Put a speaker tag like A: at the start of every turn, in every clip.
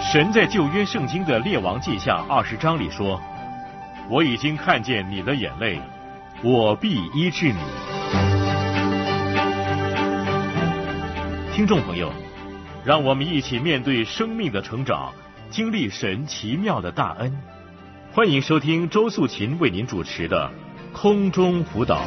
A: 神在旧约圣经的列王记下20章里说，我已经看见你的眼泪，我必医治你。听众朋友，让我们一起面对生命的成长，经历神奇妙的大恩。欢迎收听周素琴为您主持的空中辅导。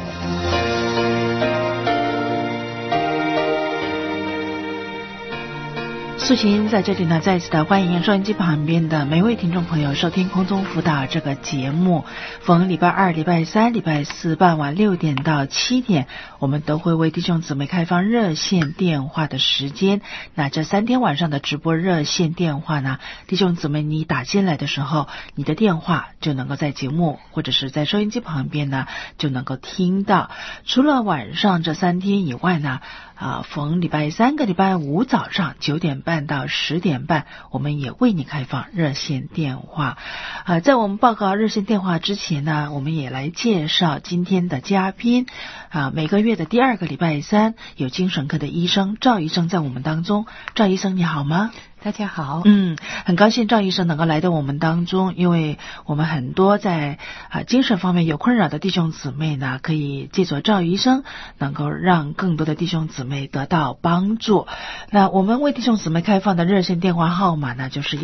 B: 素琴在这里呢，再次的欢迎收音机旁边的每位听众朋友收听空中辅导这个节目。逢礼拜二、礼拜三、礼拜四傍晚6点到7点，我们都会为弟兄姊妹开放热线电话的时间。那这3天晚上的直播热线电话呢，弟兄姊妹你打进来的时候，你的电话就能够在节目或者是在收音机旁边呢就能够听到。除了晚上这3天以外呢，逢礼拜三跟礼拜五早上9点半到10点半，我们也为你开放热线电话。在我们报告热线电话之前呢，我们也来介绍今天的嘉宾。每个月的第2个礼拜三，有精神科的医生赵医生在我们当中。赵医生你好吗？
C: 大家好。
B: 很高兴赵医生能够来到我们当中，因为我们很多在精神方面有困扰的弟兄姊妹呢，可以借助赵医生，能够让更多的弟兄姊妹得到帮助。那我们为弟兄姊妹开放的热线电话号码呢，就是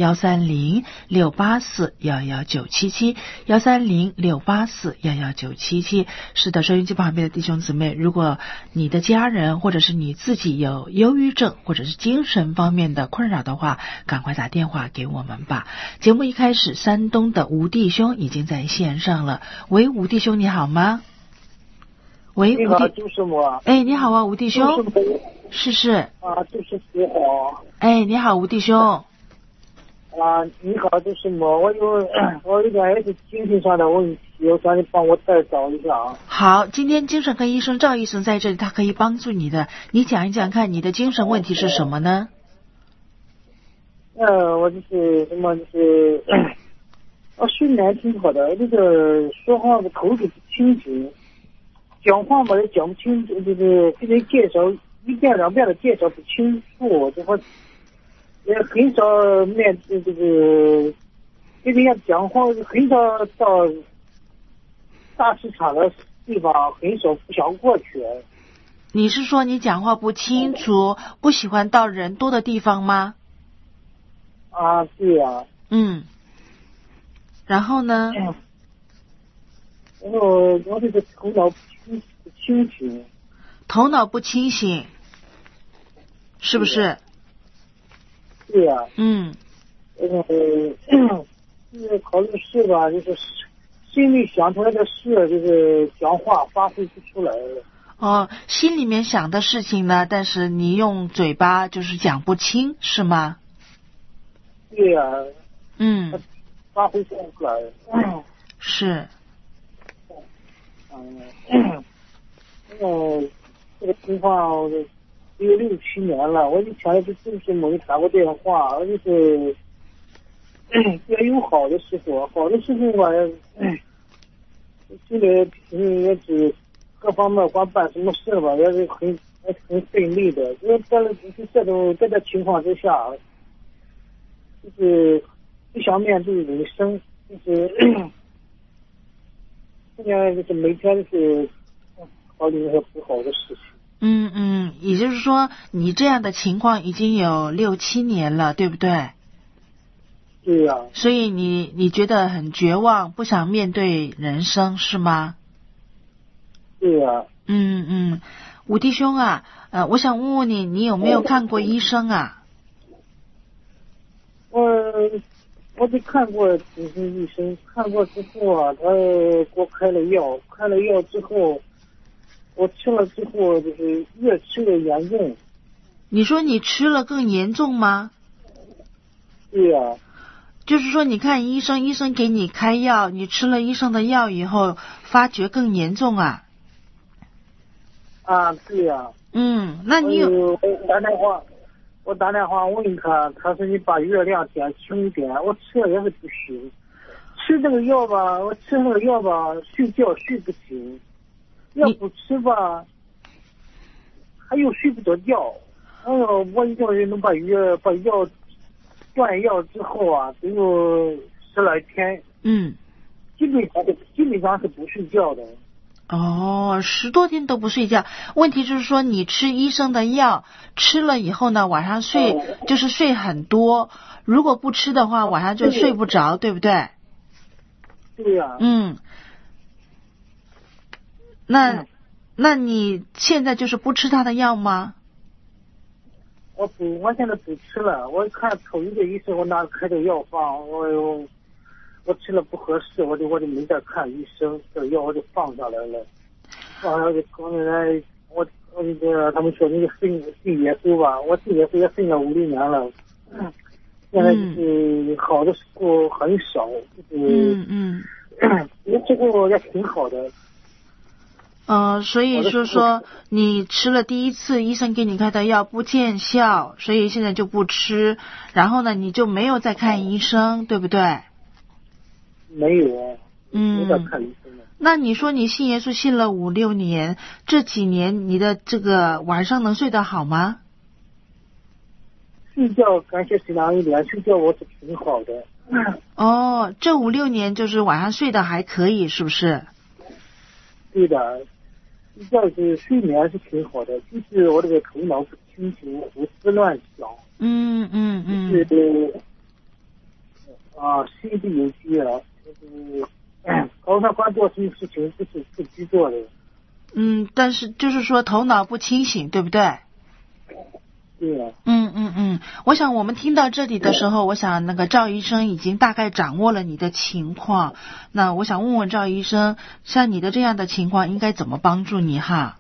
B: 130-684-11977 130-684-11977。是的，收音机旁边的弟兄姊妹，如果你的家人或者是你自己有忧郁症或者是精神方面的困扰的话，赶快打电话给我们吧。节目一开始，山东的吴弟兄已经在线上了。喂，吴弟兄你好吗？喂，
D: 你好，就是我。
B: 你好啊，吴弟兄。是。
D: 就是你好。
B: 你好，吴弟兄。
D: 你好，就是我。我有点也是精神上的问题，我想你帮我代找一下啊。
B: 好，今天精神科医生赵医生在这里，他可以帮助你的。你讲一讲看，你的精神问题是什么呢？
D: 我就是什么，就是我睡眠挺好的，就是说话的口齿不清楚，讲话嘛也讲不清楚，就是给人介绍1遍2遍的介绍不清楚，就说也很少面对这个跟人家讲话，很少到大市场的地方，很少不想过去。
B: 你是说你讲话不清楚，不喜欢到人多的地方吗？
D: 对呀。
B: 然后呢？
D: 然后我这个头脑不清醒。
B: 头脑不清醒，是不是？
D: 对呀。就是考虑事吧，就是心里想出来的事，就是讲话发挥不出来。
B: 心里面想的事情呢，但是你用嘴巴就是讲不清，是吗？
D: 对呀。发挥不出来。
B: 是。
D: 这个情况有6、7年了，我以前就是没打过电话，而且是也有好的时候吧，现在也是各方面光办什么事吧，也是很费力的。就是在这情况之下，就是不想面对人生，就是现在就是每天就是考虑那些不好的事情。
B: 也就是说你这样的情况已经有6、7年了，对不对？
D: 对呀。
B: 所以你觉得很绝望，不想面对人生，是吗？
D: 对呀。
B: 吴弟兄啊，我想问问你，你有没有看过医生啊？
D: 我得看过精神医生，看过之后啊，他给我开了药之后，我吃了之后就是越吃越严重。
B: 你说你吃了更严重吗？
D: 对呀。
B: 就是说你看医生，医生给你开药，你吃了医生的药以后发觉更严重啊？
D: 对呀。
B: 那你有
D: 我打电话问他，他说你把药量减轻一点，我吃了也是不行。吃这个药吧，睡觉睡不醒，要不吃吧，他又睡不着觉。我一定要能把药断药之后啊，只有10来天，基本上是不睡觉的。
B: 哦，10多天都不睡觉。问题就是说，你吃医生的药，吃了以后呢，晚上就是睡很多。如果不吃的话，晚上就睡不着，对不对？
D: 对呀。
B: 那你现在就是不吃他的药吗？
D: 我现在不吃了。我看头一个医生，我拿开的药方，我吃了不合适，我就没再看医生，这药我就放下来了。放下来就刚才我那个他们说那个信耶稣吧，我信耶稣也信了5、6年了。现在就是好的时候很少，这个也挺好的。
B: 所以说你吃了第一次医生给你开的药不见效，所以现在就不吃，然后呢你就没有再看医生，对不对？
D: 没有，没再看医生了。
B: 那你说你信耶稣信了5、6年，这几年你的这个晚上能睡得好吗？
D: 睡觉感谢神良一点，睡觉我是挺好的。
B: 这5、6年就是晚上睡得还可以，是不是？
D: 对的，睡觉是睡眠是挺好的，就是我这个头脑不清醒，胡思乱想。心里有急啊，就是高上关做什么事情不是自己做的。
B: 但是就是说头脑不清醒，对不对？
D: 对啊。
B: 我想我们听到这里的时候，我想那个赵医生已经大概掌握了你的情况。那我想问问赵医生，像你的这样的情况，应该怎么帮助你哈？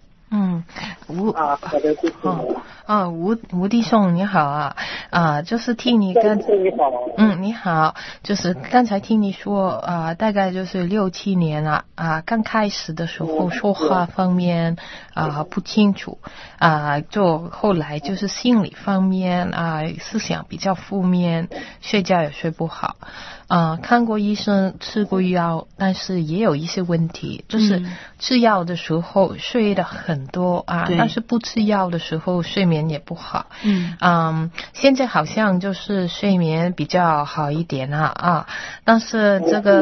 C: 吴弟兄你好啊，就是听你你好，就是刚才听你说大概就是6、7年了刚开始的时候说话方面不清楚就后来就是心理方面思想比较负面，睡觉也睡不好看过医生，吃过药，但是也有一些问题，就是吃药的时候睡得很多但是不吃药的时候睡眠也不好。现在好像就是睡眠比较好一点但是这个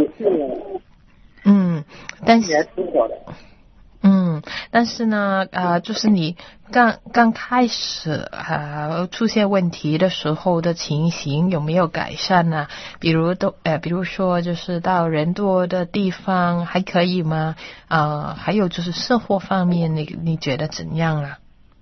C: 但是呢就是你刚开始出现问题的时候的情形有没有改善呢？比如说就是到人多的地方还可以吗？还有就是生活方面你觉得怎样啊？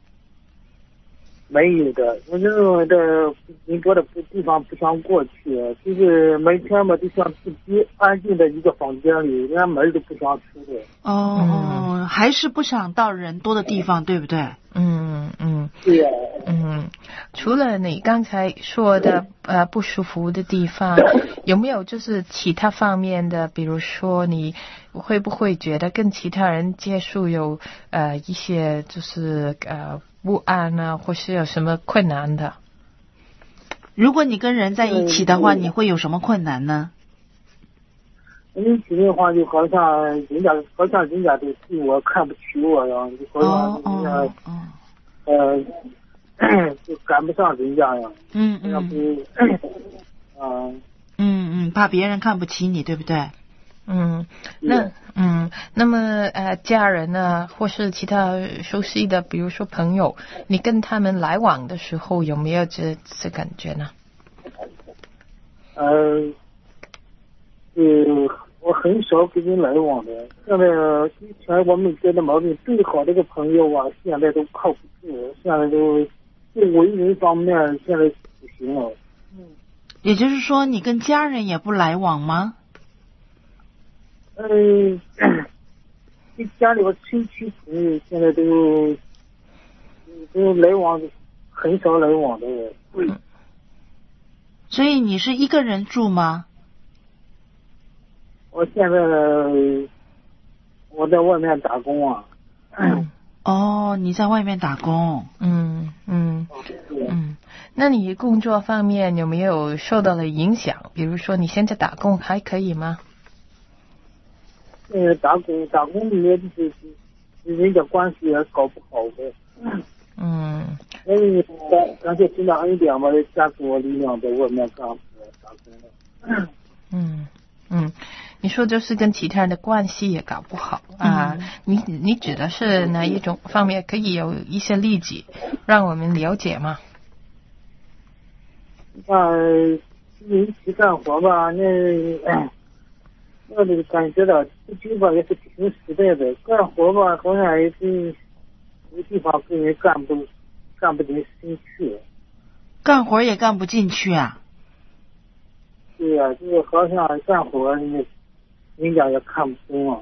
D: 没有的，我认为的人多的地方不想过去，就是每天嘛都想自己安静的一个房间里，连门都不想出的。
B: 还是不想到人多的地方，对不对？
D: 对呀。
C: 除了你刚才说的不舒服的地方，有没有就是其他方面的？比如说你会不会觉得跟其他人接触有一些就是不安或是有什么困难的？
B: 如果你跟人在一起的话，你会有什么困难呢？
D: 一起的话，就好像人家都对我看不起我呀，就好像人家就赶不上人家呀。
B: 怕别人看不起你，对不对？
C: 那么家人呢，或是其他熟悉的，比如说朋友，你跟他们来往的时候有没有这感觉呢？
D: 我很少跟人来往的。现在以前我没觉得毛病，最好的一个朋友现在都靠不住，现在都为人方面现在不行了。
B: 也就是说，你跟家人也不来往吗？
D: 家里我亲戚朋友现在都来往，很少来往的。
B: 所以你是一个人住吗？
D: 我现在我在外面打工
B: 你在外面打工。
C: 那你工作方面有没有受到了影响？比如说你现在打工还可以吗？
D: 打工里面就是人家关系也搞不好的。 感谢听到一点嘛，加国力量的我们刚
C: 你说就是跟其他人的关系也搞不好啊？你指的是哪一种方面？可以有一些例子让我们了解吗？
D: 你去干活吧，我这个感觉到自己吧也是挺实在的，干活吧好像也是有地方根本干不进去，
B: 干活也干不进去啊。
D: 对呀，就是好像干活人家也看不懂啊。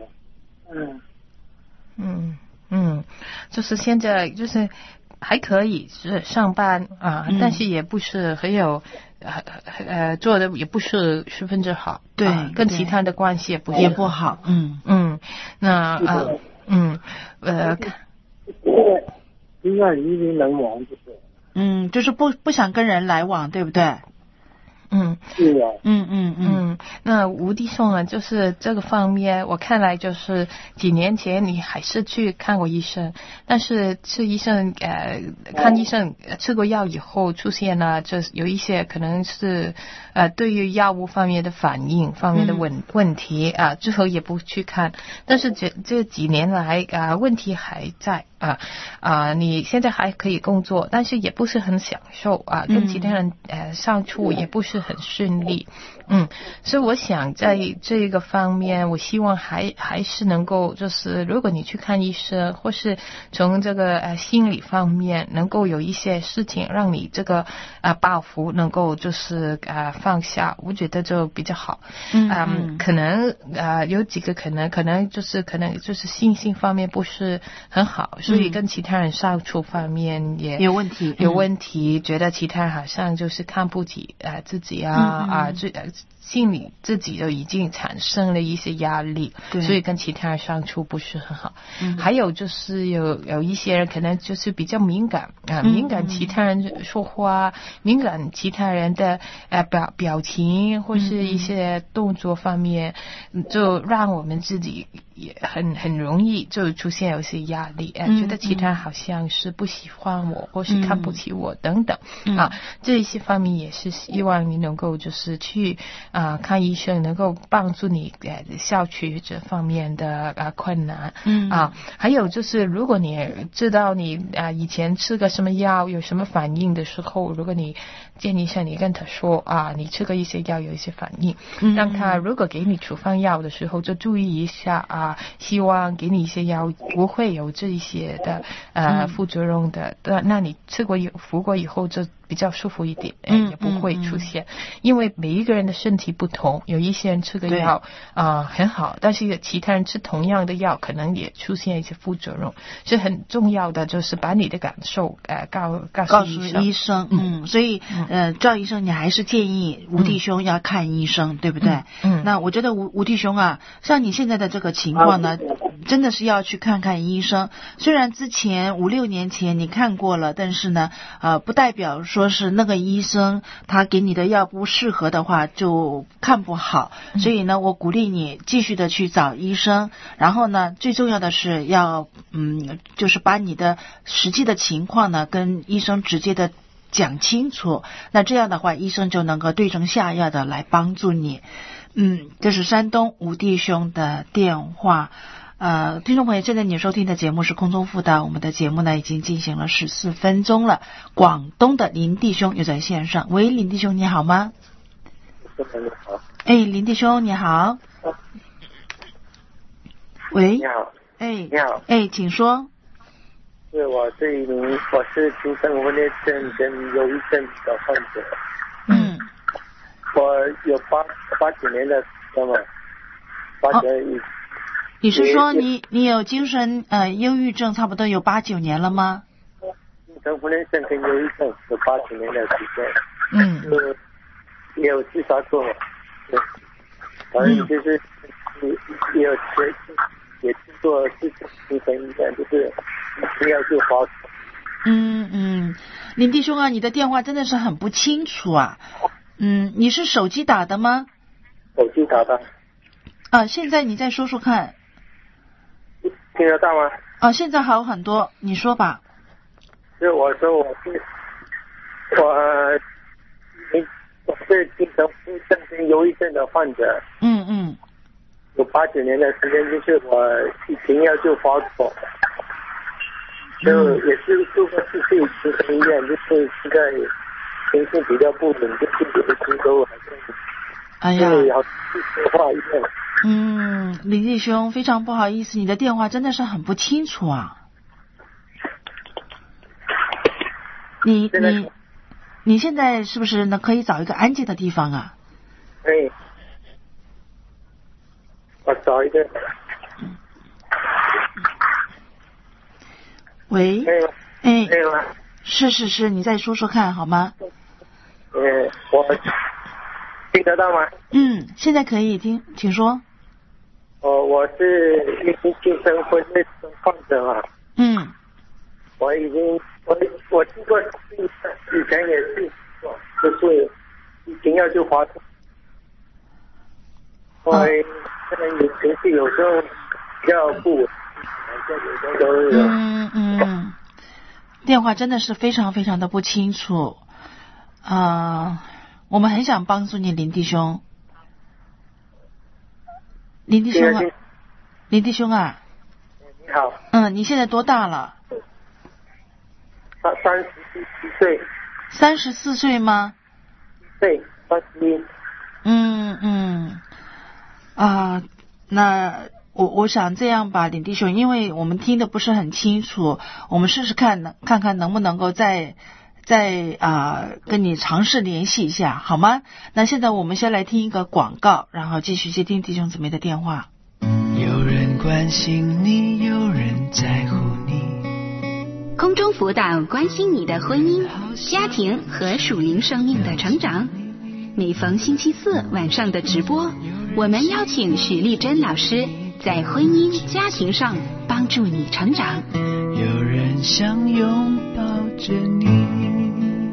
C: 就是现在就是还可以是上班啊，但是也不是很有做的也不是十分之好，
B: 对，
C: 跟其他的关系也不好。
D: 不愿与人来往就是。
B: 就是不想跟人来往，对不对？
D: 对呀。
C: 那吴弟兄啊，就是这个方面，我看来就是几年前你还是去看过医生，但是看医生吃过药以后出现了，这有一些可能是对于药物方面的反应方面的问题啊，之后也不去看，但是这几年来问题还在你现在还可以工作，但是也不是很享受跟其他人相处也不是很顺利。所以我想在这个方面，我希望还是能够，就是如果你去看医生，或是从这个心理方面能够有一些事情让你这个报复能够就是放下，我觉得就比较好。可能有几个可能就是心性方面不是很好，所以跟其他人相处方面也
B: 有问题，
C: 觉得其他人好像就是看不起自己心里自己就已经产生了一些压力，所以跟其他人相处不是很好。还有就是有一些人可能就是比较敏感敏感其他人说话，敏感其他人的表情或是一些动作方面，就让我们自己也很容易就出现有些压力，觉得其他人好像是不喜欢我或是看不起我等等这一些方面也是希望你能够就是去看医生，能够帮助你消除这方面的困难。还有就是如果你知道你以前吃个什么药有什么反应的时候，如果你见医生你跟他说你吃个一些药有一些反应，让他如果给你处方药的时候就注意一下希望给你一些药不会有这一些的副作用的，那你服过以后就比较舒服一点，也不会出现。因为每一个人的身体不同，有一些人吃个药很好，但是其他人吃同样的药可能也出现一些副作用，所以很重要的就是把你的感受告诉医生。
B: 所以赵医生你还是建议吴弟兄要看医生，对不对？那我觉得吴弟兄像你现在的这个情况呢，真的是要去看看医生。虽然之前5-6年前你看过了，但是呢不代表说是那个医生他给你的药不适合的话就看不好，所以呢我鼓励你继续的去找医生，然后呢最重要的是要就是把你的实际的情况呢跟医生直接的讲清楚，那这样的话医生就能够对症下药的来帮助你。这是山东吴弟兄的电话。听众朋友，现在你收听的节目是空中辅导，我们的节目呢已经进行了14分钟了。广东的林弟兄又在线上，喂，林弟兄你好吗？林弟兄你好。喂，
E: 你好。
B: 你
E: 好。
B: 请说。
E: 是我是精神分裂症跟忧郁症的患者。我有八九年的时间了，8、9年。
B: 你是说你有精神忧郁症差不多有8、9年了吗？
E: 精神分裂症跟忧郁症有8、9年的时间。也有自杀过，反正就是也有也去做精神医院，就是不要去花。
B: 林弟兄你的电话真的是很不清楚你是手机打的吗？
E: 手机打的。
B: 现在你再说说看。
E: 听得到吗？
B: 现在好很多，你说吧。
E: 我说我是精神不正跟忧郁症的患者。有8、9年的时间，就是我停药就发作，就也是住过4次精神医院，就是现在情绪比较不稳定，自己的心都好像。哎呀，要说话一点。
B: 林弟兄，非常不好意思，你的电话真的是很不清楚啊。你现在是不是呢？可以找一个安静的地方啊？
E: 我找一个。
B: 喂。
E: 可以吗？
B: 是，你再说说看好吗？
E: 我听得到吗？
B: 现在可以听，请说。
E: 我是一名精神分裂症患者啊。我已经我经过以前也是就是一停药就发作。我可能有情绪，有时候比较不稳，有时候都有。
B: 电话真的是非常非常的不清楚。我们很想帮助你，林弟兄。林弟兄啊。
E: 你好。
B: 你现在多大了
E: ？34岁。
B: 34岁吗？
E: 对，31。
B: 那我想这样吧，林弟兄，因为我们听的不是很清楚，我们试试看能不能够再跟你尝试联系一下，好吗？那现在我们先来听一个广告，然后继续接听弟兄姊妹的电话。
F: 有人关心你，有人在乎你。
G: 空中辅导关心你的婚姻、家庭和属灵生命的成长。每逢星期4晚上的直播，我们邀请许丽珍老师在婚姻家庭上帮助你成长。
F: 有人想拥抱着你。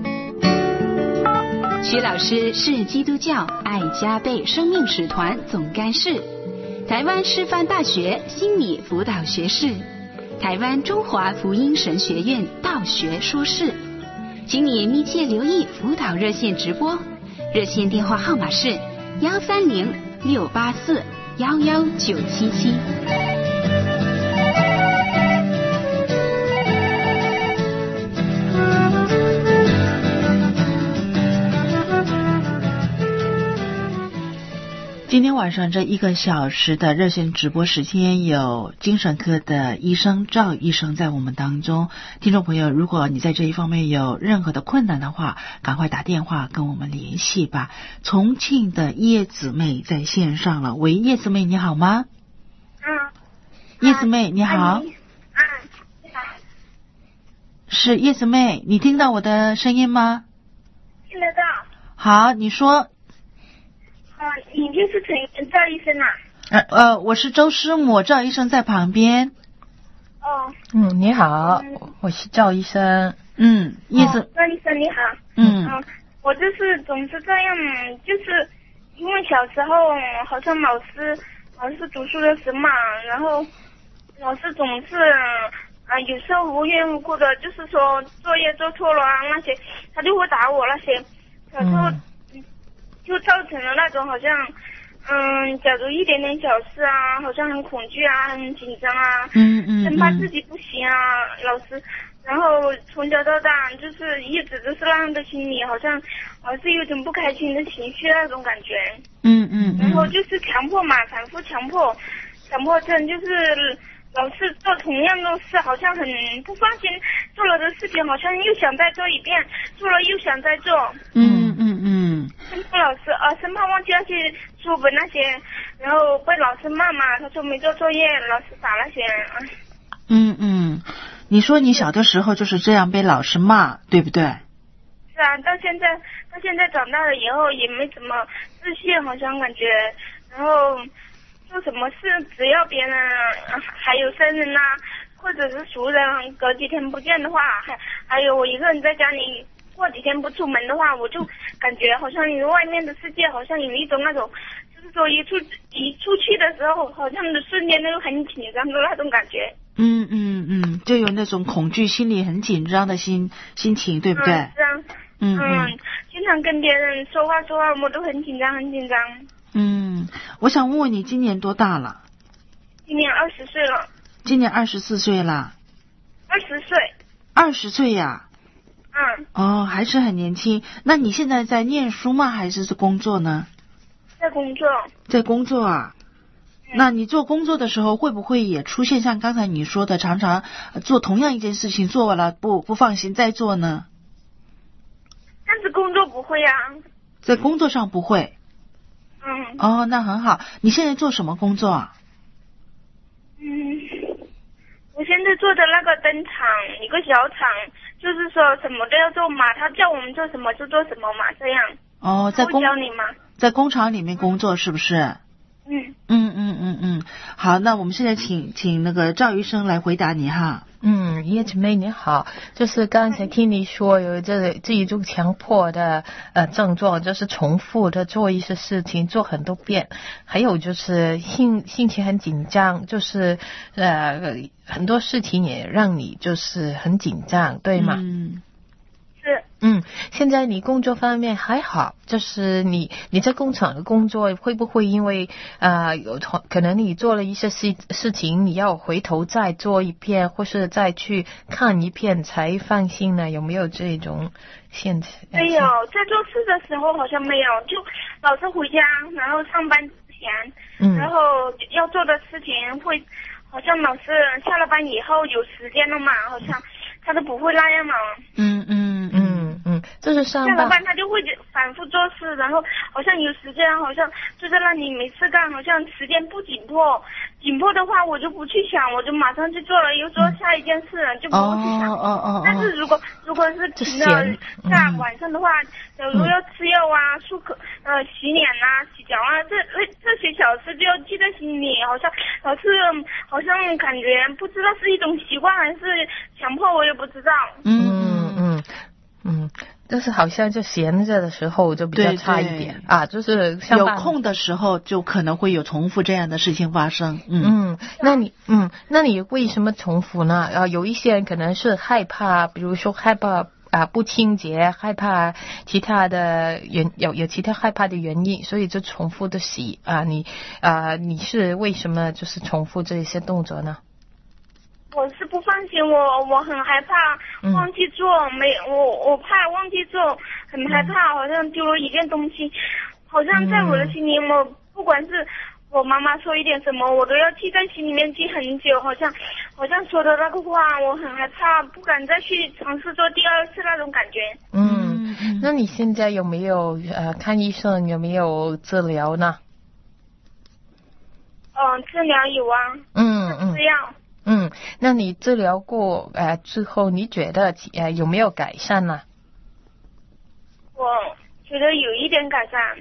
G: 许老师是基督教爱加倍生命使团总干事，台湾师范大学心理辅导学士，台湾中华福音神学院道学硕士。请你密切留意辅导热线直播，热线电话号码是130-684-11977。
B: 今天晚上这1个小时的热线直播时间，有精神科的医生赵医生在我们当中。听众朋友，如果你在这一方面有任何的困难的话，赶快打电话跟我们联系吧。重庆的叶子妹在线上了，喂，叶子妹你好吗？叶子妹你好。
H: 你好。
B: 是叶子妹，你听到我的声音吗？
H: 听得到。
B: 好，你说。
H: 你就是赵医生啊？
B: 我是周师母，赵医生在旁边。
C: 你好，我是赵医生。
B: 叶子。
H: 赵医生你好。我就是总是这样，就是因为小时候好像老师读书的时候嘛，然后老师总是有时候无缘无故的，就是说作业做错了啊那些，他就会打我那些，小时候。就造成了那种好像，假如一点点小事啊，好像很恐惧啊，很紧张啊，生怕自己不行啊，老师，然后从小到大就是一直都是那样的心理，好像老是有种不开心的情绪那种感觉，然后就是强迫嘛，反复强迫症，就是老是做同样的事，好像很不放心，做了的事情好像又想再做一遍，做了又想再做，生怕老师生怕忘记那些书本那些，然后被老师骂嘛，他说没做作业，老师打那些。
B: 你说你小的时候就是这样被老师骂，对不对？
H: 是啊，到现在长大了以后也没怎么自信，好像感觉，然后做什么事只要别人还有生人啊，或者是熟人隔几天不见的话，还有我一个人在家里。过几天不出门的话，我就感觉好像与外面的世界好像有一种那种，就是说一出去的时候，好像瞬间都很紧张的那种感觉。
B: 就有那种恐惧，心里很紧张的心情，对不对？
H: 是啊。经常跟别人说话我都很紧张。
B: 我想问问你今年多大了？
H: 今年20岁了。
B: 今年24岁了。
H: 20岁。
B: 20岁呀？还是很年轻。那你现在在念书吗？还是工作呢？
H: 在工作。
B: 在工作啊？那你做工作的时候会不会也出现像刚才你说的，常常做同样一件事情，做完了不放心再做呢？
H: 但是工作不会啊。
B: 在工作上不会。那很好。你现在做什么工作啊？
H: 我现在做的那个灯厂，一个小厂，就是说什么都要做嘛，他叫我们做什么就做什么嘛，这样。教你吗？
B: 在工厂里面工作是不是？好，那我们现在请那个赵医生来回答你哈。
C: 叶姊妹你好，就是刚才听你说有这一种强迫的症状，就是重复的做一些事情，做很多遍，还有就是心情很紧张，就是很多事情也让你就是很紧张，对吗？现在你工作方面还好，就是你在工厂的工作会不会因为可能你做了一些事情，你要回头再做一遍，或是再去看一遍才放心呢？有没有这种现象？
H: 没有，在做事的时候好像没有，就老是回家，然后上班之前，然后要做的事情会好像老是下了班以后有时间了嘛，好像他都不会那样嘛。
C: 就是下
H: 了班他就会反复做事，然后好像有时间，好像就在那里没事干，好像时间不紧迫的话我就不去想，我就马上去做了，又做下一件事就不会去想。但是如果是平的在晚上的话，假如要吃药啊、漱口、洗脸啊、洗脚啊，这些小事就要记在心里，好像老是好像感觉不知道是一种习惯还是强迫，我也不知道。
C: 就是好像就闲着的时候就比较差一点就是
B: 有空的时候就可能会有重复这样的事情发生。
C: 那你为什么重复呢？有一些人可能是害怕，比如说害怕不清洁，害怕其他的有其他害怕的原因，所以就重复的洗你是为什么就是重复这些动作呢？
H: 我是不放心，我很害怕忘记做，我怕忘记做，很害怕好像丢了一件东西，好像在我的心里，我不管是我妈妈说一点什么，我都要记在心里面记很久，好像说的那个话，我很害怕，不敢再去尝试做第二次那种感觉。
C: 那你现在有没有看医生，有没有治疗呢？
H: 治疗有啊。吃药。
C: 那你治疗过之后，你觉得有没有改善呢？
H: 我觉得有一点改善。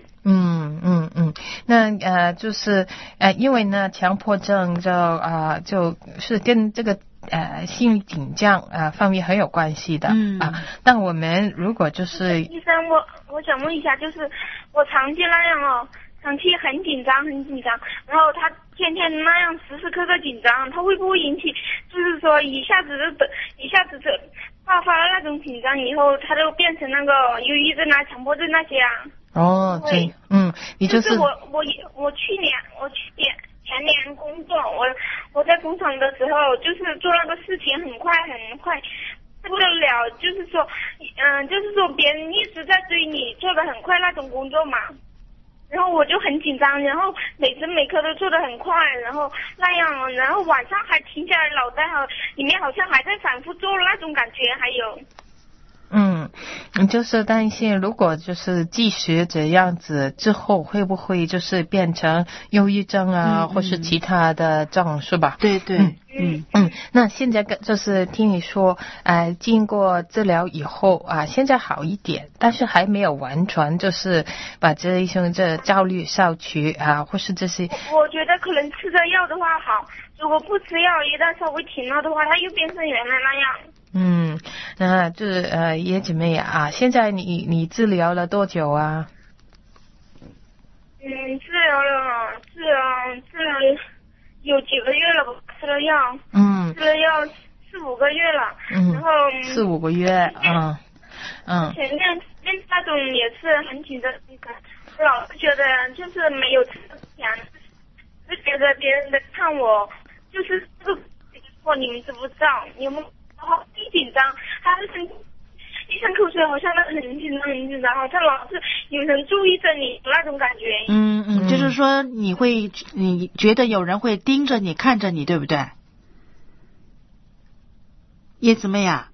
C: 那就是因为呢，强迫症就是跟这个心理紧张方面很有关系的但我们如果就是
H: 医生，我想问一下，就是我长期那样长期很紧张，然后他天天那样时时刻刻紧张，他会不会引起就是说一下子就爆发了那种紧张以后，他就变成那个忧郁症强迫症那些
C: 对。你就是
H: 我去年前年工作，我在工厂的时候就是做那个事情很快不得了，就是说别人一直在追你，做的很快那种工作嘛。然后我就很紧张，然后每时每刻都做得很快，然后那样，然后晚上还停下来，脑袋里面好像还在反复做那种感觉，还有。
C: 你就是担心，如果就是继续这样子之后，会不会就是变成忧郁症或是其他的症，是吧？
B: 对。
C: 那现在就是听你说，经过治疗以后现在好一点，但是还没有完全就是把这一些焦虑消除或是这些。
H: 我觉得可能吃着药的话好，如果不吃药，一旦稍微停了的话，它又变成原来那样。
C: 那就是叶姐妹现在你治疗了多久啊？
H: 治疗了有几个月了吧。 吃了药，吃了药4-5个月了，然后
C: 4-5个月，
H: 前面那种也是很紧的，我老是觉得就是没有吃强，就觉得别人在看我，就是这个你们知不知道？有没有？然后一紧张，还是一声口水，好像很紧张，好像老是有人注意着你那种感觉。
B: 就是说你觉得有人会盯着你看着你，对不对？叶子妹啊。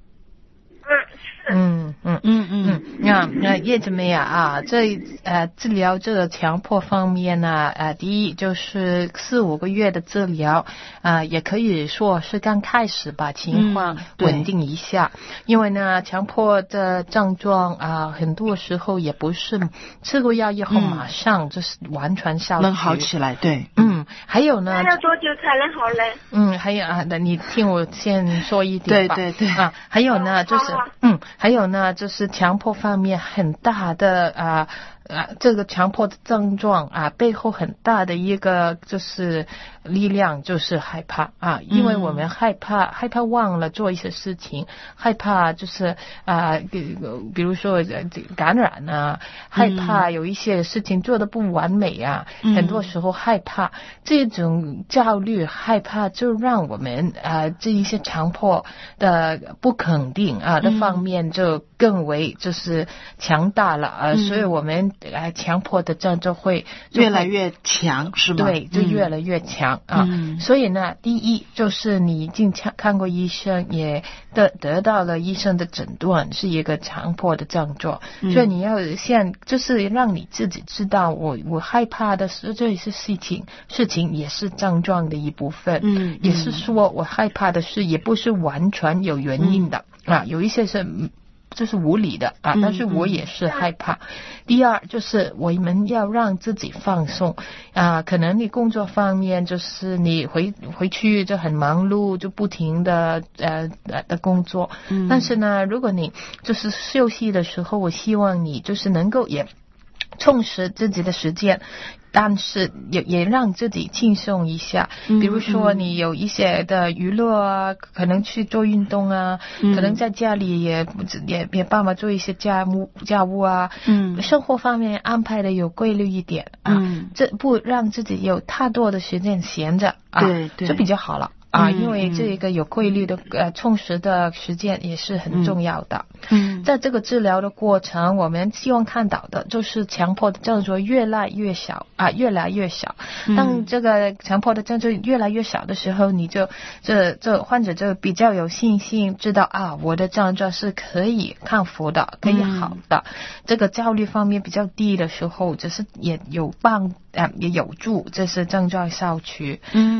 C: 叶子妹啊，这治疗这个强迫方面呢，第一就是4-5个月的治疗也可以说是刚开始把情况稳定一下，因为呢强迫的症状很多时候也不是吃过药以后马上就是完全消除
B: 能好起来，对。
C: 还有呢，
H: 那要多久才能好嘞？
C: 还有你听我先说一点吧。
B: 对
C: 还有呢就是强迫方面很大的这个强迫的症状背后很大的一个就是力量就是害怕因为我们害怕忘了做一些事情，害怕就是比如说感染害怕有一些事情做得不完美很多时候害怕这种焦虑害怕就让我们这一些强迫的不肯定的方面就更为就是强大了所以我们强迫的症状会
B: 越来越强，是吗？
C: 对，就越来越强所以呢，第一就是你已经看过医生，也得到了医生的诊断是一个强迫的症状，所以你要就是让你自己知道我害怕的是这些事情也是症状的一部分，也是说我害怕的事也不是完全有原因的有一些是就是无理的但是我也是害怕。第二就是我们要让自己放松可能你工作方面就是你回去就很忙碌，就不停的工作但是呢如果你就是休息的时候，我希望你就是能够也充实自己的时间，但是也让自己轻松一下，比如说你有一些的娱乐可能去做运动可能在家里也办法做一些家务生活方面安排的有规律一点这不让自己有太多的时间闲着
B: 对，
C: 就比较好了因为这个有规律的充实的时间也是很重要的在这个治疗的过程，我们希望看到的就是强迫的症状越来越小当这个强迫的症状越来越小的时候，你就这患者就比较有信心知道我的症状是可以康复的，可以好的这个焦虑方面比较低的时候，只是也有助这是症状消除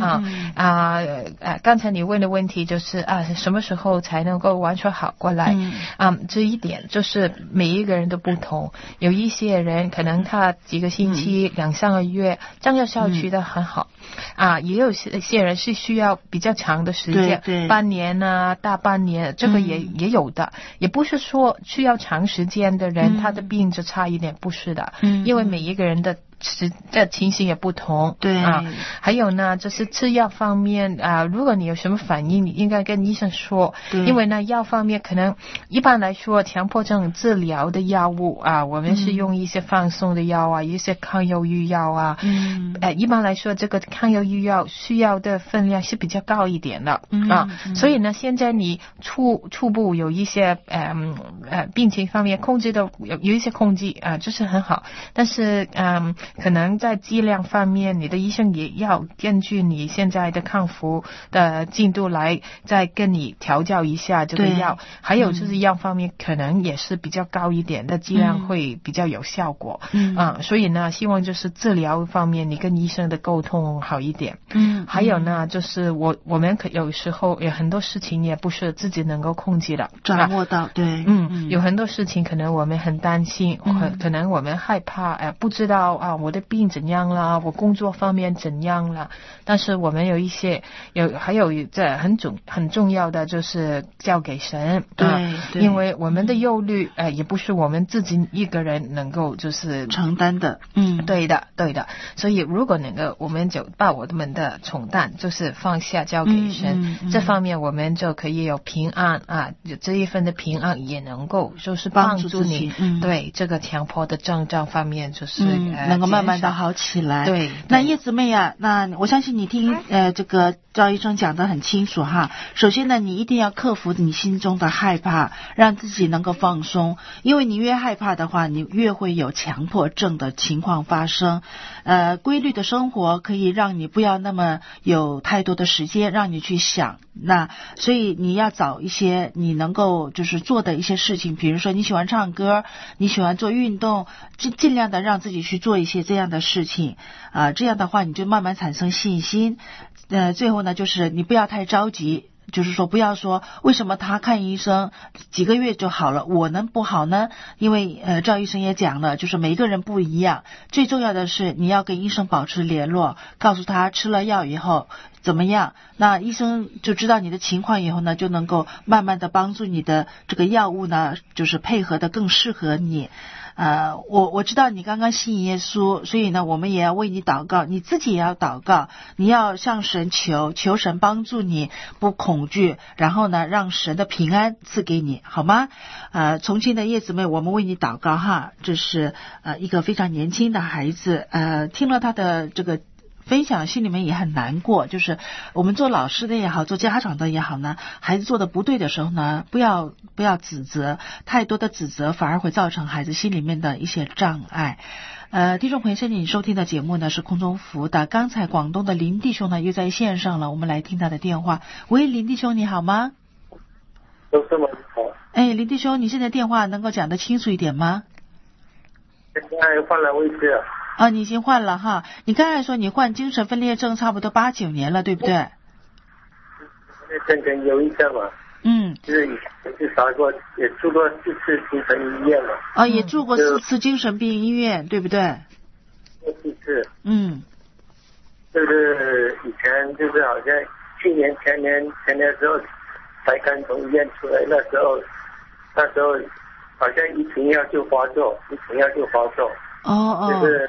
C: 刚才你问的问题就是什么时候才能够完全好过来这一点就是每一个人都不同，有一些人可能他几个星期2-3个月症状消除的很好也有些人是需要比较长的时间半年大半年这个也有的也不是说需要长时间的人他的病就差一点，不是的因为每一个人的情形也不同
B: 对
C: 还有呢就是吃药方面如果你有什么反应你应该跟医生说，因为呢药方面可能一般来说强迫症治疗的药物我们是用一些放松的药一些抗忧郁药一般来说这个抗忧郁药需要的分量是比较高一点的所以呢现在你初步有一些病情方面控制的有一些控制就是很好，但是可能在剂量方面你的医生也要根据你现在的康复的进度来再跟你调教一下这个药还有就是药方面可能也是比较高一点的剂量会比较有效果所以呢希望就是治疗方面你跟医生的沟通好一点还有呢就是我们有时候有很多事情也不是自己能够控制的
B: 掌握到有
C: 很多事情可能我们很担心可能我们害怕不知道我的病怎样啦，我工作方面怎样啦。但是我们有一些还有这很重要的就是交给神，
B: 对，
C: 因为我们的忧虑也不是我们自己一个人能够就是
B: 承担的。
C: 对的。所以如果能够，我们就把我们的重担就是放下交给神，这方面我们就可以有平安啊，这一份的平安也能够就是帮助你对这个强迫的症状方面就是
B: 能够慢慢的好起来。
C: 对，
B: 那叶姊妹啊，那我相信你听这个赵医生讲得很清楚哈。首先呢，你一定要克服你心中的害怕，让自己能够放松，因为你越害怕的话，你越会有强迫症的情况发生。规律的生活可以让你不要那么有太多的时间让你去想，那所以你要找一些你能够就是做的一些事情，比如说你喜欢唱歌，你喜欢做运动，尽量的让自己去做一些这样的事情这样的话你就慢慢产生信心。最后呢，就是你不要太着急，就是说不要说为什么他看医生几个月就好了，我能不好呢？因为赵医生也讲了，就是每个人不一样，最重要的是你要跟医生保持联络，告诉他吃了药以后怎么样，那医生就知道你的情况以后呢，就能够慢慢的帮助你的这个药物呢，就是配合的更适合你。我知道你刚刚信耶稣，所以呢我们也要为你祷告，你自己也要祷告，你要向神求神帮助你不恐惧，然后呢让神的平安赐给你，好吗？重庆的叶姊妹，我们为你祷告哈。这是一个非常年轻的孩子，听了他的这个分享，心里面也很难过，就是我们做老师的也好，做家长的也好呢，孩子做的不对的时候呢，不要指责，太多的指责反而会造成孩子心里面的一些障碍。听众朋友，现在你收听的节目呢是空中福的，刚才广东的林弟兄呢又在线上了，我们来听他的电话。喂，林弟兄你好吗？
E: 都这么好。
B: 林弟兄，你现在电话能够讲得清楚一点吗？
E: 现在换了位置了。
B: 你已经换了哈。你刚才说你患精神分裂症差不多8、9年了，对不对？
E: 症跟忧郁症嘛。就是以前至少过也住过4次精神医院了。
B: 也住过4次精神病医院，对不对？4
E: 次。
B: 就是
E: 以前就是好像去年前年的时候才刚从医院出来，那时候好像一停药就发作。就是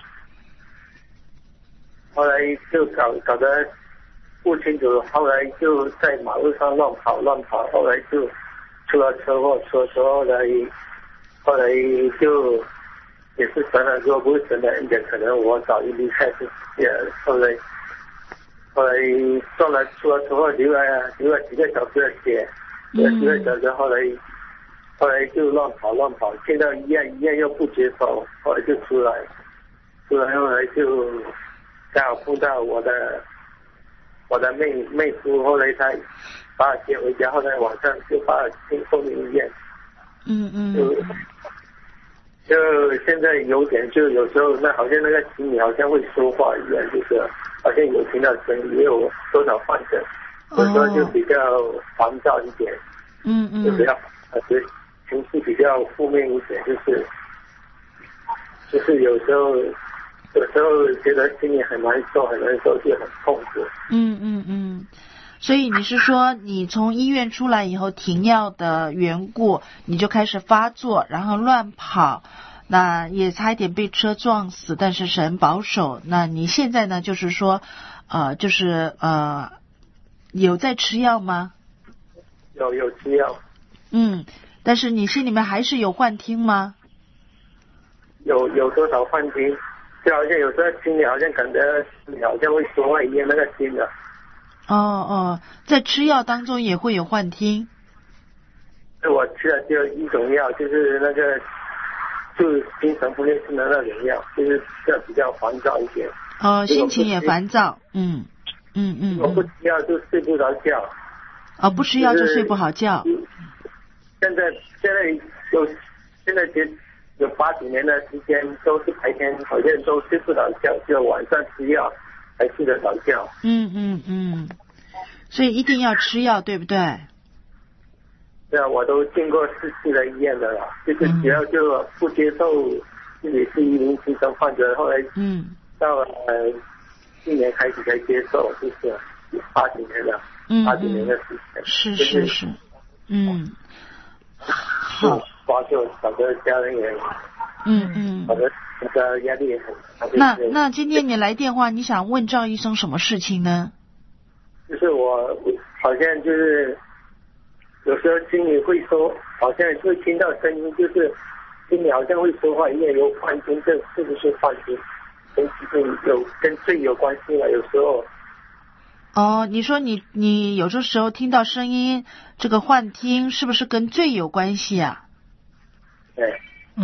E: 后来就搞得不清楚，后来就在马路上乱跑，后来就出了车祸，后来就也是传了说不是真的，可能我早就离开这世界了。后来出了车祸，流了几个小时的血，几个小时，后来就乱跑，进到医院又不接受，后来就出来，后来就刚好碰到我的妹夫，后来他把我接回家，后来晚上就把我送进医院。就现在有点，就有时候那好像那个心里好像会说话一样，就是好像有听到声音，也有多少患者，有时候就比较烦躁一点。就比较情绪比较负面一点，就是有时候觉得心里很难受，就很痛苦。
B: 所以你是说你从医院出来以后停药的缘故，你就开始发作，然后乱跑，那也差一点被车撞死，但是神保守。那你现在呢，就是说有在吃药吗？
E: 有吃药。
B: 但是你心里面还是有幻听吗？
E: 有多少幻听？就好像有时候心里好像感觉好像会说话一样，那个心的。
B: 在吃药当中也会有幻听。
E: 我吃了就一种药，就是那个就是精神分裂症的那种药，就是比较烦躁一点。
B: 心情也烦躁。
E: 我不吃药就睡不着觉。
B: 不吃药就睡不好觉。
E: 现在有8、9年的时间都是白天好像都睡不着觉，就晚上吃药才睡得着觉。
B: 所以一定要吃药，对不对？对
E: 啊，我都进过4次的医院的了，就是只要就不接受自己是一名精神患者，后来到了今年开始才接受，就是8几年了，8几年的时间。
B: 是，好。
E: 包括整个家人也，好的，这个压力也很大。
B: 那今天你来电话，你想问赵医生什么事情呢？
E: 就是我好像就是有时候心里会说，好像会听到声音，就是心里好像会说话，也有幻听，这是不是幻听？跟罪有关系了，有时候。
B: 哦，你说你有的时候听到声音，这个幻听是不是跟罪有关系啊？
E: 对。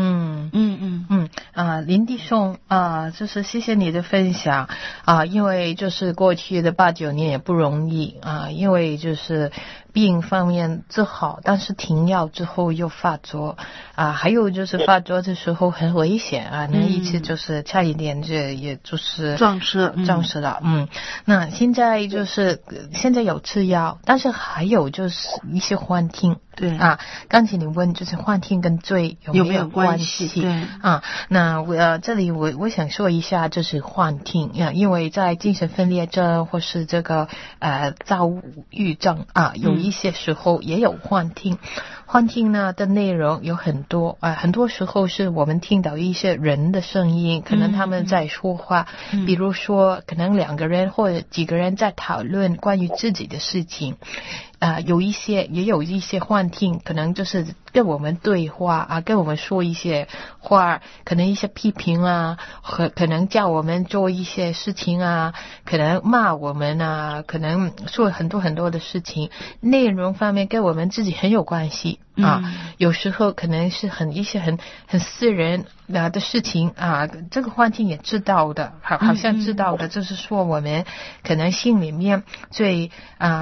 C: 林弟兄就是谢谢你的分享因为就是过去的8、9年也不容易因为就是病方面治好，但是停药之后又发作还有就是发作的时候很危险那一次就是差一点也就是
B: 撞死
C: 了那现在有吃药，但是还有就是一些幻听。
B: 对
C: 刚才你问就是幻听跟罪有没有关系？
B: 对
C: 那这里我想说一下，就是幻听因为在精神分裂症或是这个躁郁症有一些时候也有幻听。幻听呢的内容有很多很多时候是我们听到一些人的声音，可能他们在说话比如说可能2个人或者几个人在讨论关于自己的事情也有一些幻听，可能就是跟我们对话跟我们说一些话，可能一些批评和可能叫我们做一些事情可能骂我们可能说很多很多的事情，内容方面跟我们自己很有关系有时候可能是一些很私人的事情这个幻听也知道的，好像知道的，就是说我们可能心里面最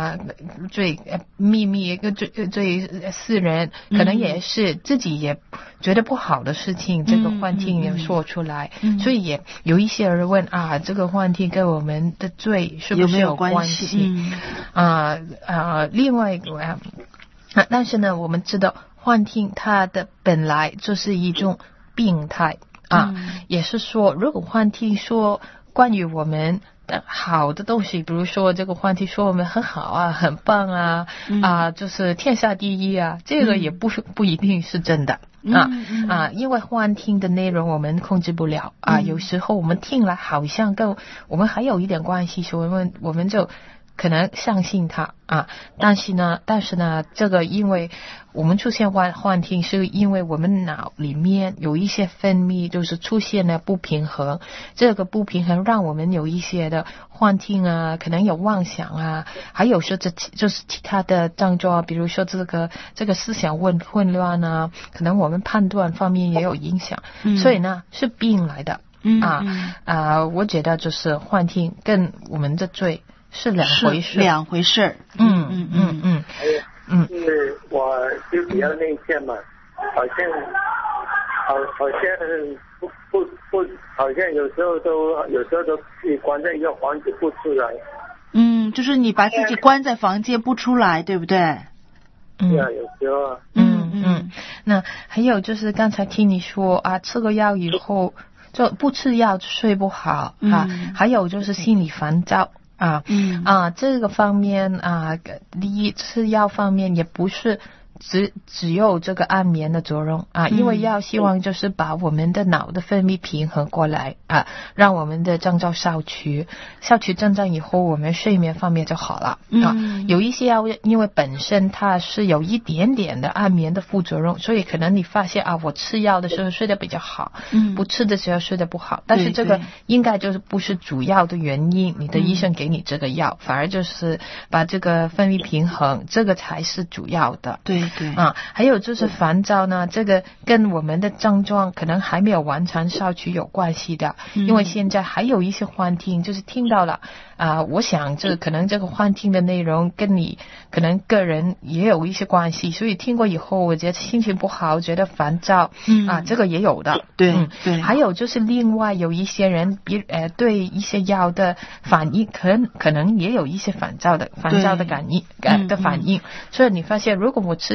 C: 秘密最私人，可能也是自己也觉得不好的事情，这个幻听也说出来所以也有一些人问这个幻听跟我们的罪是不是有关系另外一个但是呢我们知道幻听它的本来就是一种病态也是说如果幻听说关于我们的好的东西，比如说这个幻听说我们很好很棒就是天下第一这个也不一定是真的因为幻听的内容我们控制不了有时候我们听了好像跟我们还有一点关系，所以我们就可能相信它但是呢这个因为我们出现幻听是因为我们脑里面有一些分泌就是出现了不平衡，这个不平衡让我们有一些的幻听可能有妄想还有说就是其他的症状，比如说这个思想混乱可能我们判断方面也有影响所以呢是病来的我觉得就是幻听跟我们的罪是两回事
E: 就是我就比较内向嘛，好像不好像有时候都自己关在一个房子不出来
B: 就是你把自己关在房间不出来，对不对？
E: 有时候
C: 那还有就是刚才听你说吃个药以后就不吃药就睡不好还有就是心理烦躁这个方面第一吃药方面也不是只有这个安眠的作用因为药希望就是把我们的脑的分泌平衡过来让我们的症状消除症状以后我们睡眠方面就好了有一些药因为本身它是有一点点的安眠的副作用，所以可能你发现我吃药的时候睡得比较好不吃的时候睡得不好但是这个应该就是不是主要的原因你的医生给你这个药反而就是把这个分泌平衡，这个才是主要的
B: 对
C: 还有就是烦躁呢这个跟我们的症状可能还没有完全消除有关系的因为现在还有一些幻听就是听到了我想可能这个幻听的内容跟你可能个人也有一些关系，所以听过以后我觉得心情不好觉得烦躁这个也有的
B: 对
C: 还有就是另外有一些人对一些药的反应可能也有一些烦躁的反应的反应所以你发现如果我吃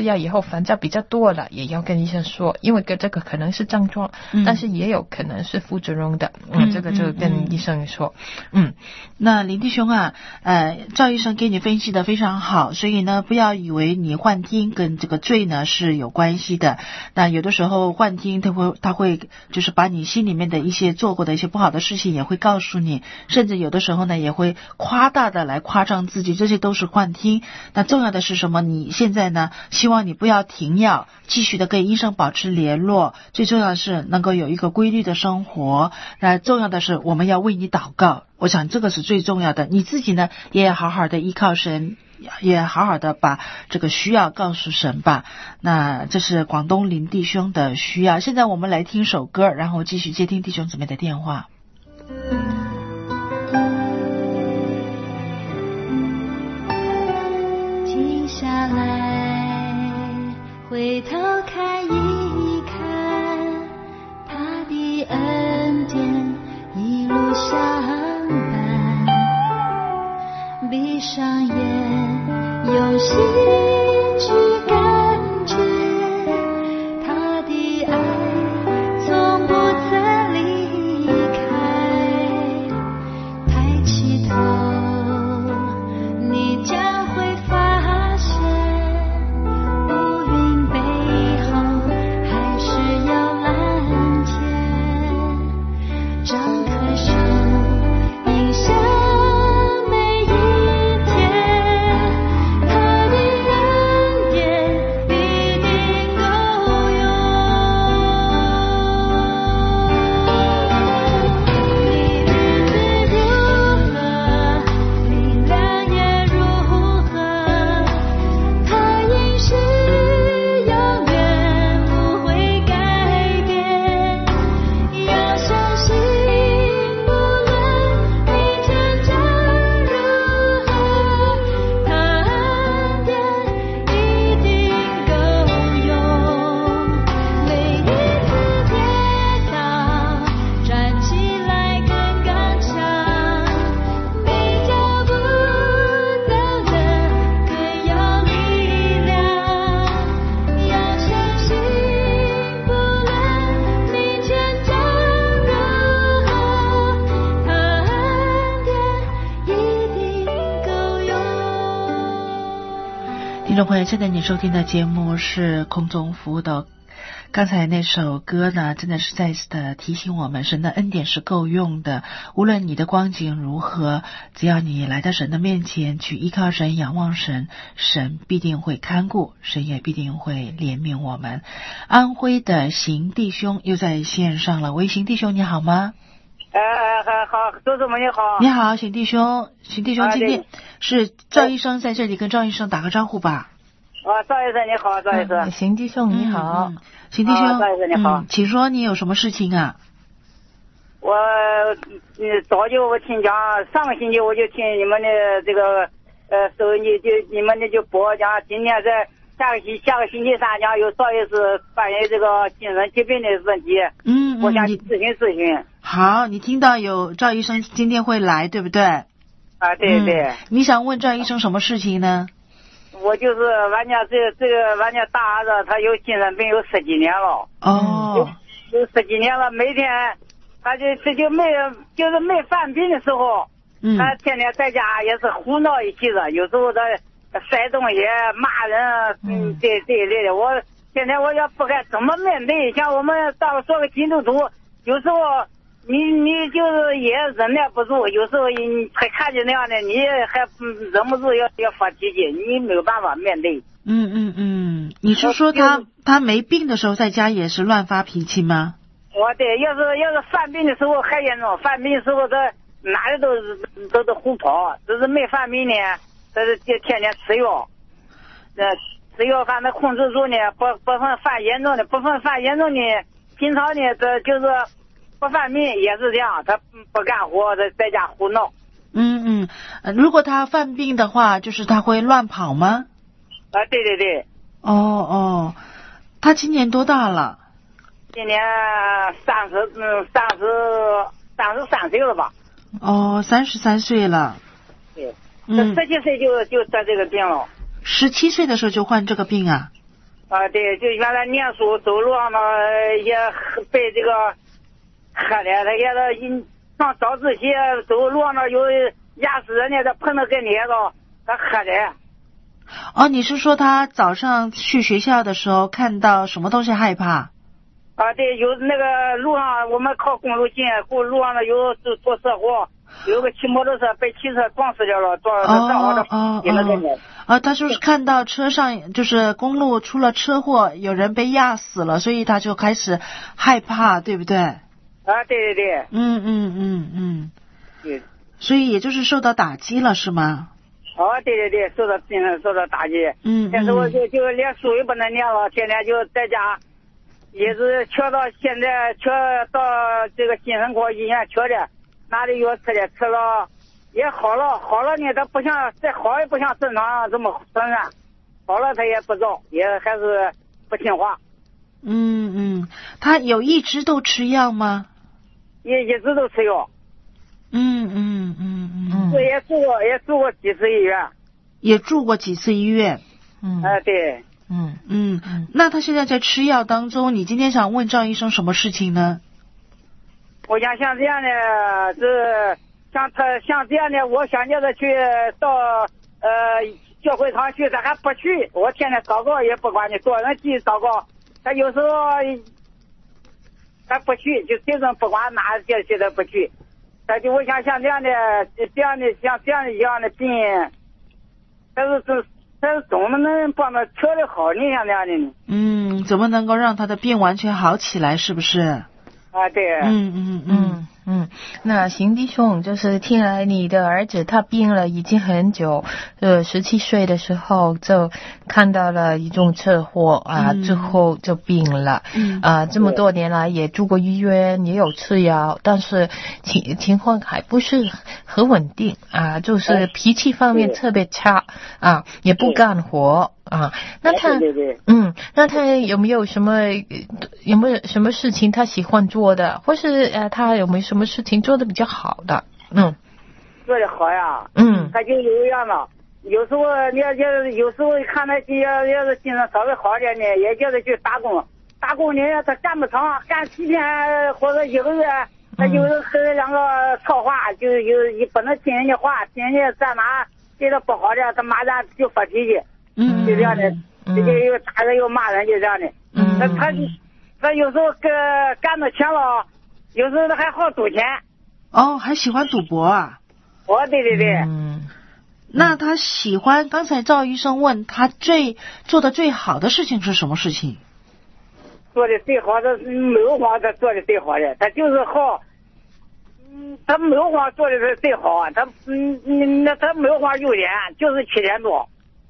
C: 药以后反照比较多了，也要跟医生说，因为这个可能是症状，但是也有可能是副作用的，这个就跟医生说。
B: 那林弟兄啊，赵医生给你分析的非常好，所以呢，不要以为你幻听跟这个罪呢是有关系的。那有的时候幻听他会就是把你心里面的一些做过的一些不好的事情也会告诉你，甚至有的时候呢也会夸大的来夸张自己，这些都是幻听。那重要的是什么？你现在呢，希望你不要停药，继续的跟医生保持联络，最重要的是能够有一个规律的生活。那重要的是我们要为你祷告，我想这个是最重要的。你自己呢也好好的依靠神，也好好的把这个需要告诉神吧。那这是广东林弟兄的需要。现在我们来听首歌，然后继续接听弟兄姊妹的电话。
I: 停下来，回头看一看，他的恩典一路相伴，闭上眼，用心去感觉，他的爱从不曾离开，抬起头，你将会发现，乌云背后还是有蓝天，张开手，迎向每一天，他的恩典一定够用。你日子如何，你良夜如何，他应许永远不会改变，要相信，不论你成长如何，他恩典一定够用。每一次跌倒，站起来更刚强，每脚步走得更有力量，要相信，不论你成长如何，他恩典一定够用。
B: 听众朋友，现在你收听的节目是空中辅导。刚才那首歌呢，真的是再次的提醒我们，神的恩典是够用的。无论你的光景如何，只要你来到神的面前，去依靠神、仰望神，神必定会看顾，神也必定会怜悯我们。安徽的邢弟兄又在线上了，喂，邢弟兄你好吗？
D: 好，周总你好。
B: 你好，邢弟兄，邢弟兄，今天是赵医生在这里跟赵医生打个招呼吧。
D: 赵医生你好，赵医生。
C: 邢弟兄你好。
B: 邢弟兄，
D: 赵医生你好。
B: 请说你有什么事情啊？
D: 我早就我听讲，上个星期我就听你们的这个收音就你们的就播讲，今天在下个星期三讲有赵医师关于这个精神疾病的问题。我想咨询。
B: 好，你听到有赵医生今天会来，对不对？
D: 对。
B: 你想问赵医生什么事情呢？
D: 我就是俺家这个俺家大儿子，他有精神病有10几年了。有10几年了，每天他就没犯病的时候，他天天在家也是胡闹一气的，有时候他摔东西、骂人，这一类的。我现在我也不该怎么面对，像我们做个基督徒，有时候你就是也忍耐不住，有时候他看见那样的，你还忍不住要发脾气，你没有办法面对。
B: 你是说他没病的时候在家也是乱发脾气吗？
D: 对，要是犯病的时候还严重，犯病的时候他哪里都是胡跑，只是没犯病呢，他是天天吃药，吃药反正控制住呢，不犯严重的，不犯严重的，平常呢这就是不犯病也是这样，他不干活，他在家胡闹。
B: 如果他犯病的话，就是他会乱跑吗？
D: 对。
B: 他今年多大了？
D: 今年33岁了吧
B: ？33岁了。
D: 对，17岁就得这个病了。
B: 17岁的时候就患这个病啊？
D: 对，就原来念书走路上呢也被这个喝的，他也是上早自习走路上呢有牙齿呢，他碰到跟你他喝的。
B: 你是说他早上去学校的时候看到什么东西害怕？
D: 对，有那个路上我们靠公路近，路上呢有出车祸，有个骑摩托车被汽车撞死掉了，
B: 他就是看到车上就是公路出了车祸，有人被压死了，所以他就开始害怕，对不对？
D: 对。
B: 对。所以也就是受到打击了，是吗？
D: 对，受到打击。但是我就连书也不能念了，天天就在家，也是瞧到现在瞧到这个精神科医院瞧的，拿的药吃的，吃了也好了呢，他不像再好也不像正常这么传染，好了他也不照，也还是不听话。
B: 他有一直都吃药吗？
D: 一直都吃药。也住过几次医院。
B: 也住过几次医院。
D: 对。
B: 那他现在在吃药当中，你今天想问赵医生什么事情呢？
D: 我想像这样的像这样的，我想叫他去到教会堂去，他还不去。我天天祷告也不管你，多人去祷告，他有时候他不去，就这种不管哪些去他不去。他就我想像这样的病，但是怎么能帮他调得好呢？像这样的呢？
B: 怎么能够让他的病完全好起来？是不是？
D: 对。
C: 那邢弟兄，就是听来你的儿子他病了已经很久，17岁的时候就看到了一种车祸之后就病了。这么多年来也住过医院，也有吃药，但是情况还不是很稳定就是脾气方面特别差也不干活那他那他有没有什么事情他喜欢做的，或是他有没有什么事情做的比较好的？
D: 做的好呀。他就有样了。有时候有时候看他要是精神稍微好点呢，也叫他去打工呢，他干不成，干7天或者1个月，他就是和2个套话，就不能听人家话，听人家在哪对他不好的，他马上就发脾气。就这样的，直接又打人又骂人，就这样的。他有时候干到钱了，有时候他还好赌钱。
B: 还喜欢赌博啊？
D: 对。
B: 那他喜欢，刚才赵医生问他做的最好的事情是什么事情？
D: 做的最好的没有话，他做的最好的，他就是好。他没有话做的是最好，他没有话有点，就是7点多。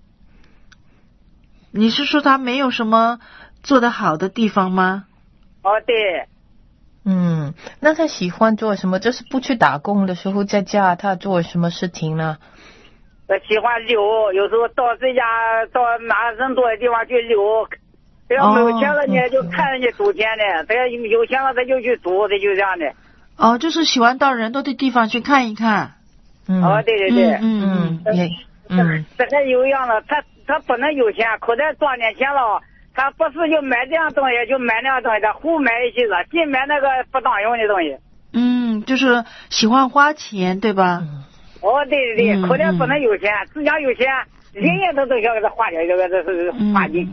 B: 你是说他没有什么做得好的地方吗？
D: 对。
C: 那他喜欢做什么？就是不去打工的时候，在家他做什么事情呢？
D: 他喜欢溜，有时候到自家到哪人多的地方去溜。他要没有钱了呢，就看人家赌钱的；他要有钱了，他就去赌，他就这样的。
B: 就是喜欢到人多的地方去看一看。
D: 对。这还有样了，他不能有钱，口袋装点钱了，他不是就买这样东西就买那样东西，他胡买一些了，净买那个不当用的东西。
B: 就是喜欢花钱，对吧？
D: 对，口袋不能有钱，只想有钱，人人都想给他花点，这是花金。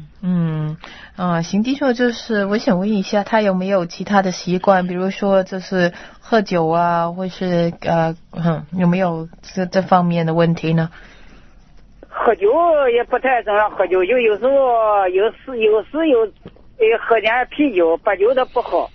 D: 喝酒也不太正常，喝酒就有时候有喝点啤酒，白酒他不喝。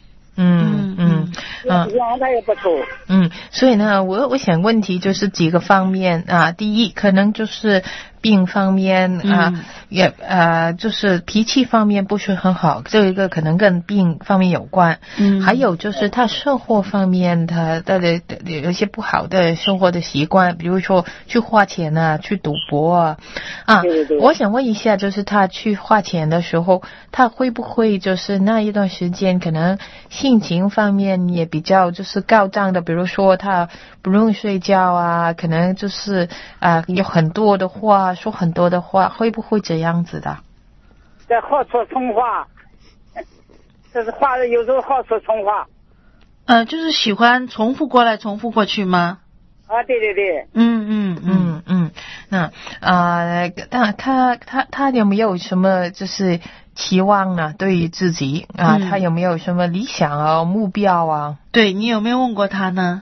D: 烟他也不抽。
C: 所以呢，我想问题就是几个方面第一，可能就是病方面也就是脾气方面不是很好，这一个可能跟病方面有关。还有就是他生活方面，他的有一些不好的生活的习惯，比如说去花钱去赌博
D: 对。
C: 我想问一下，就是他去花钱的时候，他会不会就是那一段时间可能心情方面也比较就是高涨的，比如说他不用睡觉可能就是有很多的话，说很多的话，会不会这样子的？
D: 这好说重话，这是话有时候好说重话。
B: 就是喜欢重复过来重复过去吗？
D: 啊，对对对。
C: 那但他有没有什么就是期望呢？对于自己他有没有什么理想啊、目标啊？
B: 对，你有没有问过他呢？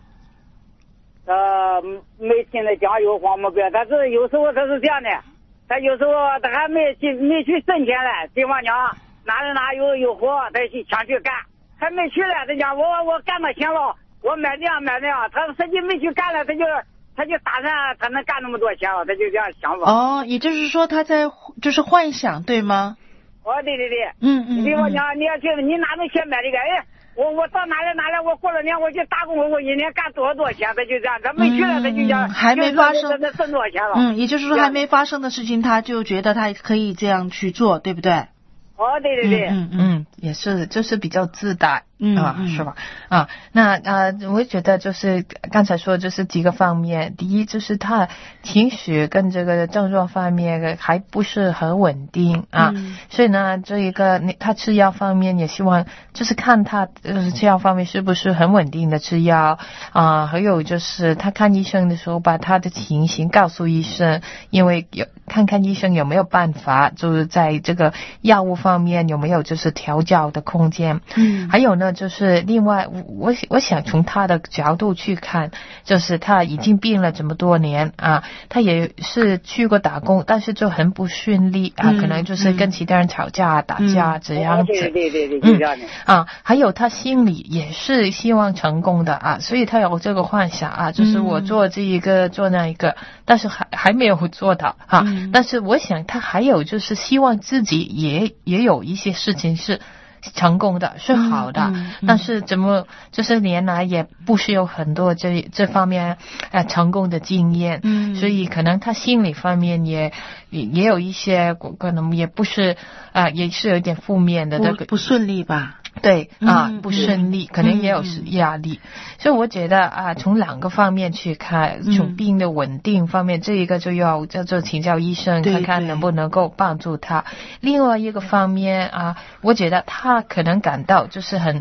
D: 没现在讲有黄目标，但是有时候他是这样的，他有时候他还没去挣钱嘞，对方讲哪有活，他想去干，还没去嘞，他讲我干到钱了，我买这样，他实际没去干了，他就打算他能干那么多钱了，他就这样想法。
B: 也就是说他在就是幻想，对吗？
D: 对对对。
B: 你
D: 比方讲你要去，你哪能钱买这个？我到哪里，我过了年我去打工，我一年干多少钱，他就这样，他没去了，他就讲
B: 还没发生，
D: 那挣多少钱了？
B: 也就是说还没发生的事情，他就觉得他可以这样去做，对不对？
D: 对对对。
C: 也是，就是比较自大。是吧？我觉得就是刚才说就是几个方面，第一就是他情绪跟这个症状方面还不是很稳定所以呢，这一个他吃药方面也希望就是看他吃药方面是不是很稳定的吃药还有就是他看医生的时候把他的情形告诉医生，因为看医生有没有办法就是在这个药物方面有没有就是调教的空间。还有呢就是另外我想从他的角度去看，就是他已经病了这么多年他也是去过打工，但是就很不顺利可能就是跟其他人吵架打架这样子。
D: 对
C: 还有他心里也是希望成功的所以他有这个幻想就是我做这一个做那一个，但是还没有做到但是我想他还有就是希望自己也有一些事情是成功的，是好的但是怎么就是年来也不是有很多这方面成功的经验所以可能他心理方面也有一些可能也不是也是有点负面的
B: 不顺利吧。
C: 对不顺利可能也有压力所以我觉得从两个方面去看从病的稳定方面这一个就要请教医生看看能不能够帮助他。另外一个方面我觉得他可能感到就是很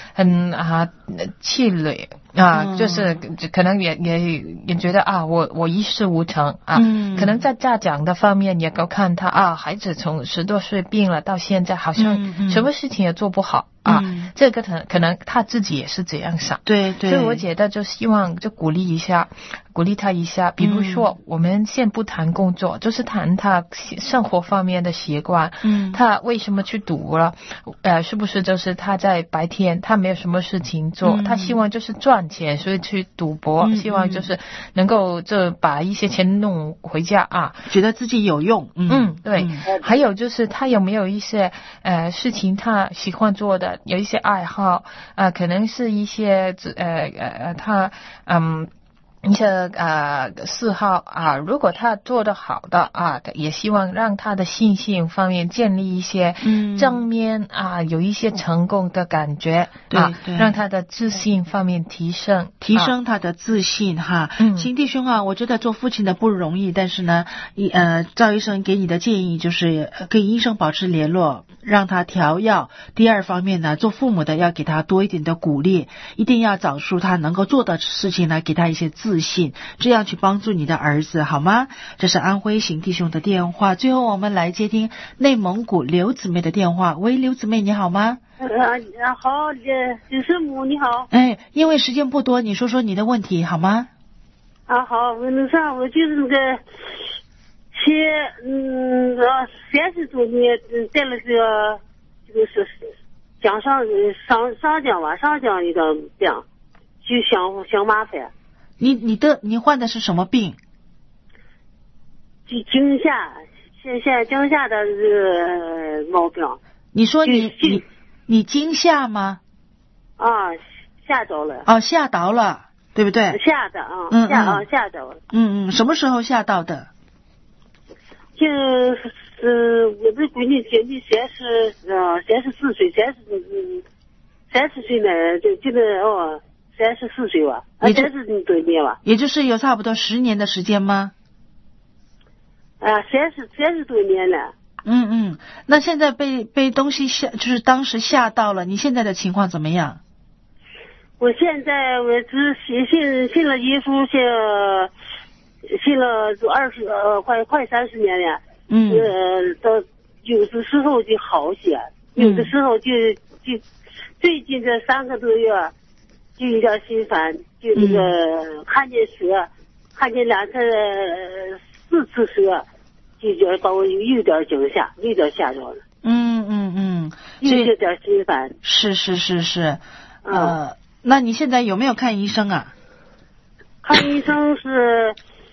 C: 气馁就是可能也觉得我一事无成可能在家长的方面也够看他孩子从10多岁病了到现在好像什么事情也做不好这个可能他自己也是这样想。
B: 对，
C: 所以我觉得就希望就鼓励他一下，比如说我们先不谈工作就是谈他生活方面的习惯他为什么去赌了是不是就是他在白天他没有什么事情做他希望就是赚钱所以去赌博希望就是能够就把一些钱弄回家
B: 觉得自己有用
C: 对还有就是他有没有一些事情他喜欢做的，有一些爱好可能是一些他一些嗜好如果他做得好的也希望让他的信心方面建立一些正面有一些成功的感觉让他的自信方面提升
B: 他的自信新弟兄我觉得做父亲的不容易，但是呢赵医生给你的建议就是跟医生保持联络，让他调药。第二方面呢，做父母的要给他多一点的鼓励，一定要找出他能够做的事情来给他一些自信，这样去帮助你的儿子好吗？这是安徽邢弟兄的电话。最后我们来接听内蒙古刘姊妹的电话。喂，刘姊妹你好吗？
J: 好，刘师母你好。
B: 因为时间不多，你说说你的问题好吗？
J: 好，我就是那个30周年带了这个是讲上讲一个病，就想麻烦。
B: 你患的是什么病？
J: 惊吓，现在惊吓的毛病。
B: 你说你惊吓吗？
J: 吓着了。
B: 吓到了，对不对？
J: 吓的吓着了。
B: 什么时候吓到的？
J: 我的闺女今年34岁，30岁呢，就这个34岁吧，30多年吧。
B: 也就是有差不多10年的时间吗？
J: 30多年了。
B: 那现在被东西就是当时吓到了，你现在的情况怎么样？
J: 我现在我只信了耶稣，信了快30年了。到有的时候就好些，有的时候就最近这3个多月就有点心烦，就那个看见蛇，看见2次4次蛇，就觉得把我有点惊吓，有点吓着了。有点心烦。是。
B: 那你现在有没有看医生啊？
J: 看医生是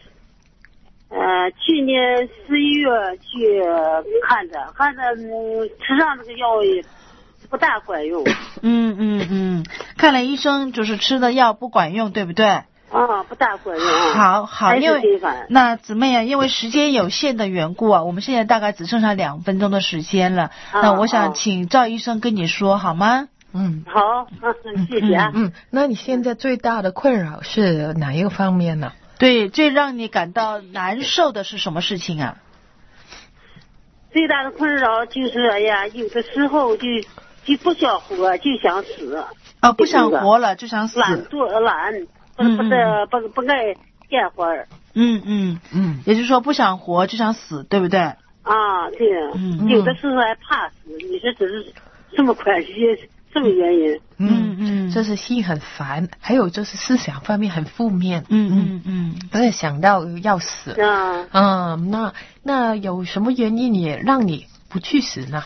J: 去年11月去看的，吃上这个药也不大管用。
B: 看了医生就是吃的药不管用，对不对？
J: 不大管用。
B: 好，因为那姊妹啊，因为时间有限的缘故啊，我们现在大概只剩下2分钟的时间了。那我想请赵医生跟你说好吗？
J: 好，谢谢啊。
C: 那你现在最大的困扰是哪一个方面呢？
B: 对，最让你感到难受的是什么事情啊？
J: 最大的困扰就是有的时候就不想活，就想死。
B: 不想活了就想死。
J: 懒，不爱干活。
B: 也就是说不想活就想死，对不对？
J: 对。有的时候还怕死，你说只是这么快这么原因。
C: 就是心很烦，还有就是思想方面很负面。都会想到要死。那有什么原因也让你不去死呢？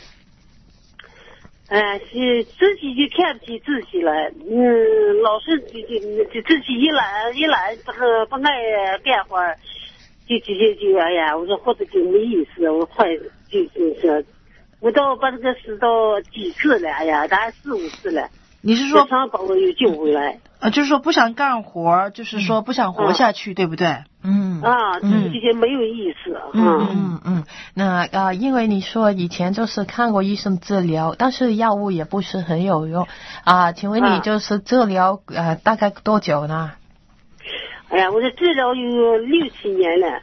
J: 是自己就看不起自己了。老是就自己一懒，不爱干活，就我说活着就没意思，我快就是我都把这个死到几次了大概4、5次了。
B: 你是说
J: 把我又救回来？
B: 就是说不想干活，就是说不想活下去，对不对？
J: 这些没有意思。
C: 那因为你说以前就是看过医生治疗，但是药物也不是很有用请问你就是治疗大概多久呢？
J: 我这治疗有6、7年了。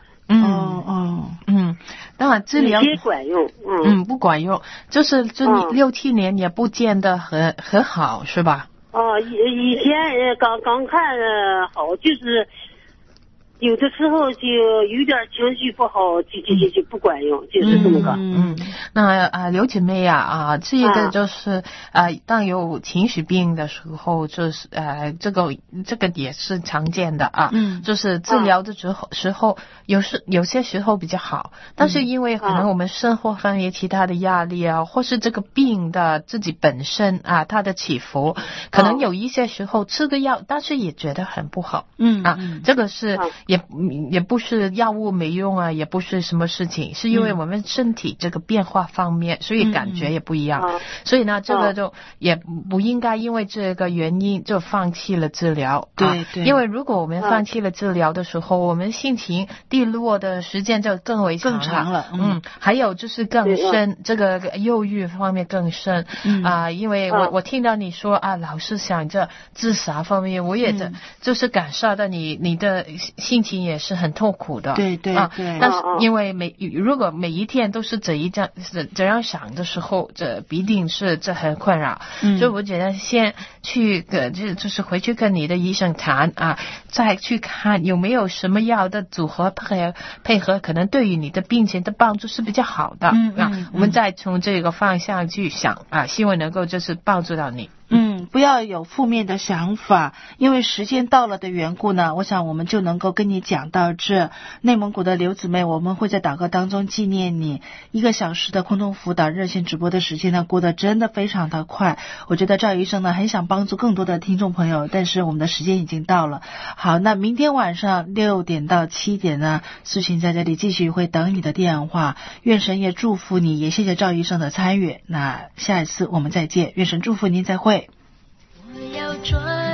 C: 那治疗
J: 也管用。
C: 不管用，就是你6、7年也不见得很好，是吧？
J: 以前刚看好，就是有的时候就有点情绪不好，就不管用，就是这么个。
C: 那刘姐妹这个就是当有情绪病的时候，就是这个也是常见的就是治疗的时候有些时候比较好，但是因为可能我们生活方面其他的压力或是这个病的自己本身它的起伏，可能有一些时候吃个药，但是也觉得很不好。这个是也不是药物没用也不是什么事情，是因为我们身体这个变化方面，所以感觉也不一样。所以呢，这个就也不应该因为这个原因就放弃了治疗。
B: 对，
C: 因为如果我们放弃了治疗的时候，我们心情低落的时间就更为长了。还有就是更深，这个忧郁方面更深。因为我听到你说老是想着自杀方面，我也就是感受到你的心情也是很痛苦的。
B: 对。
C: 但是因为如果每一天都是这样想的时候，这必定是这很困扰。所以我觉得先去就是回去跟你的医生谈再去看有没有什么药的组合配合，可能对于你的病情的帮助是比较好的。我们再从这个方向去想希望能够就是帮助到你。
B: 不要有负面的想法，因为时间到了的缘故呢，我想我们就能够跟你讲到这。内蒙古的刘姊妹，我们会在祷告当中纪念你。1个小时的空中辅导热线直播的时间呢，过得真的非常的快。我觉得赵医生呢很想帮助更多的听众朋友，但是我们的时间已经到了。好，那明天晚上6点到7点呢，苏琴在这里继续会等你的电话。愿神也祝福你，也谢谢赵医生的参与。那下一次我们再见，愿神祝福您，再会。
I: 我要转